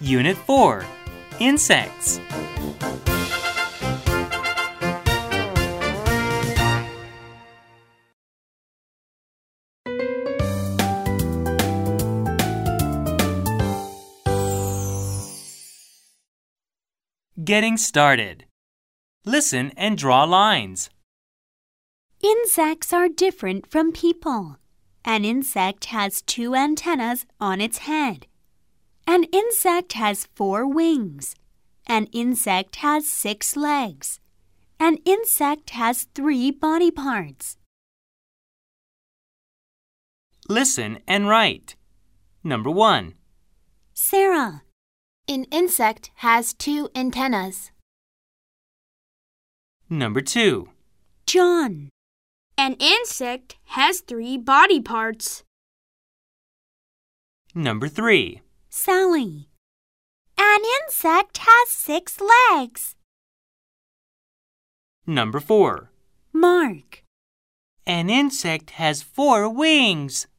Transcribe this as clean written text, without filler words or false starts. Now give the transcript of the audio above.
Unit 4, Insects. Getting started. Listen and draw lines. Insects are different from people. An insect has 2 antennas on its head. An insect has 4 wings. An insect has 6 legs. An insect has 3 body parts. Listen and write. Number 1. Sarah. An insect has 2 antennas. Number 2. John. An insect has 3 body parts. Number 3. Sally. An insect has 6 legs. Number 4. Mark. An insect has 4 wings.